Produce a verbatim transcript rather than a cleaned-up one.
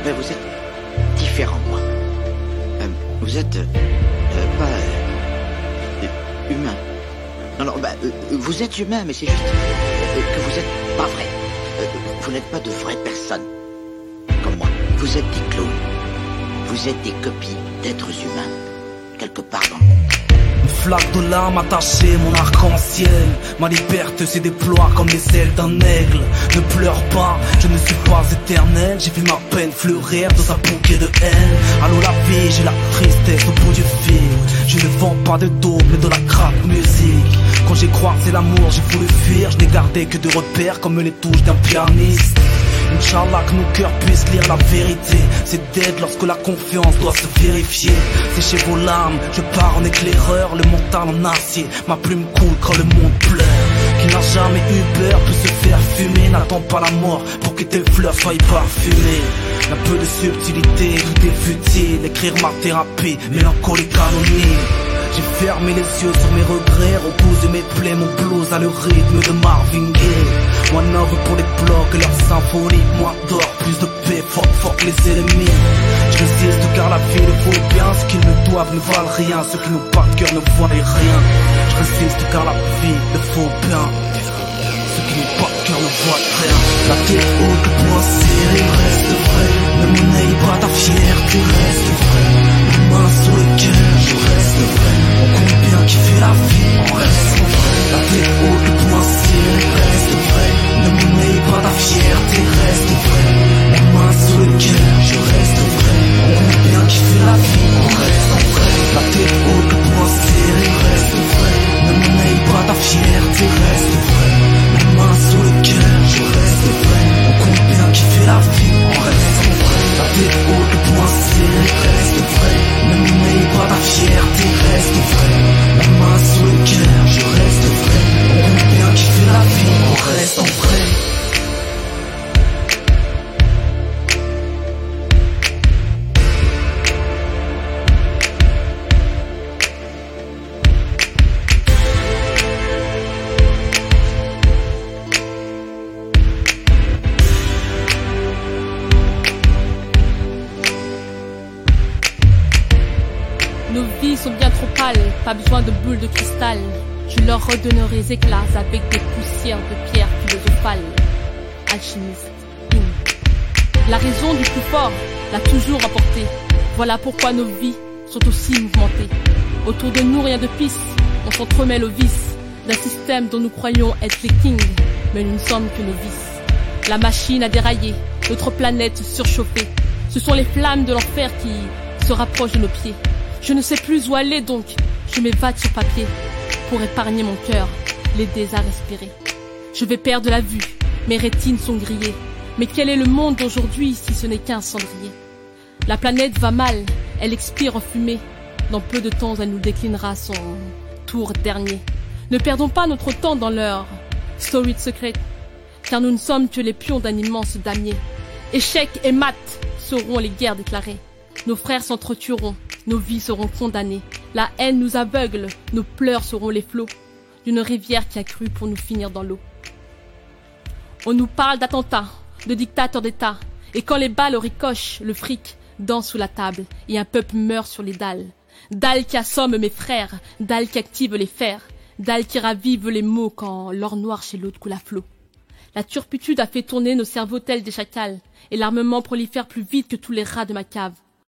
Ben, vous êtes différent de moi. Euh, vous êtes euh, pas euh, humain. Non, non, ben, euh, vous êtes humain, mais c'est juste euh, que vous êtes pas vrai. Euh, vous n'êtes pas de vraies personnes. Comme moi. Vous êtes des clones. Vous êtes des copies d'êtres humains. Quelque part dans le monde. Une flaque de larmes attachée, mon arc-en-ciel. Ma liberté se déploie comme les ailes d'un aigle. Ne pleure pas, je ne suis pas éternel. J'ai vu ma peine fleurir dans un bouquet de haine. Allô la vie, j'ai la tristesse au bout du fil. Je ne vends pas de dos, mais de la crack musique. Quand j'ai croisé l'amour, j'ai voulu fuir. Je n'ai gardé que de repères comme les touches d'un pianiste. Inch'Allah que nos cœurs puissent lire la vérité. C'est dead lorsque la confiance doit se vérifier. Séchez vos larmes, je pars en éclaireur. Le mental en acier, ma plume coule quand le monde pleure. Qui n'a jamais eu peur peut se faire fumer. N'attends pas la mort pour que tes fleurs soient parfumées. Un peu de subtilité, tout est futile. Écrire ma thérapie, mélancolique anonyme. J'ai fermé les yeux sur mes regrets, repose de mes plaies, mon blues à le rythme de Marvin Gaye. Moi œuvre pour les blocs et leur symphonie, moi d'or, plus de paix, fuck fuck les ennemis. Je résiste car la vie le vaut bien, ce qu'ils me doivent ne valent rien, ceux qui n'ont pas de cœur ne voient rien. Je résiste car la vie le vaut bien, ceux qui n'ont pas de cœur ne voient rien. La tête haute, le poing serré, reste vrai, ne monnaie pas ta fierté, reste vrai. Les mains sur le cœur, je reste vrai. On compte bien kiffer la vie, on reste vrai. La tête haute, le poing serré, reste vrai. Ne monnaie pas ta fierté, reste vrai. Les mains sur le cœur, je reste vrai. On compte bien kiffer la vie, on reste vrai. La tête haute, le poing serré, reste vrai. Ne monnaie pas ta fierté, reste vrai. Les mains sur le cœur, je reste vrai. On compte bien kiffer la vie, on reste vrai. La tête haute, le poing serré, reste vrai. Ne monnaie pas ta fierté, reste vrai. La main sur le cœur, je reste vrai. On compte bien kiffer la vie, on reste en vrai. Nos vies sont bien trop pâles, pas besoin de boules de cristal. Je leur redonnerai les éclats avec des poussières de pierre philosophales. Alchimiste, in. La raison du plus fort l'a toujours emporté. Voilà pourquoi nos vies sont aussi mouvementées. Autour de nous rien de pisse, on s'entremêle aux vices d'un système dont nous croyons être les kings, mais nous ne sommes que novices. La machine a déraillé, notre planète surchauffée. Ce sont les flammes de l'enfer qui se rapprochent de nos pieds. Je ne sais plus où aller donc, je m'évade sur papier pour épargner mon cœur, l'aider à respirer. Je vais perdre la vue, mes rétines sont grillées. Mais quel est le monde d'aujourd'hui si ce n'est qu'un cendrier? La planète va mal, elle expire en fumée. Dans peu de temps, elle nous déclinera son tour dernier. Ne perdons pas notre temps dans leur story de secret, car nous ne sommes que les pions d'un immense damier. Échec et mat seront les guerres déclarées. Nos frères s'entretueront, nos vies seront condamnées. La haine nous aveugle, nos pleurs seront les flots d'une rivière qui a cru pour nous finir dans l'eau. On nous parle d'attentats, de dictateurs d'État, et quand les balles ricochent, le fric danse sous la table, et un peuple meurt sur les dalles. Dalles qui assomment mes frères, dalles qui activent les fers, dalles qui ravivent les mots quand l'or noir chez l'autre coule à flot. La turpitude a fait tourner nos cerveaux tels des chacals, et l'armement prolifère plus vite que tous les rats de ma cave.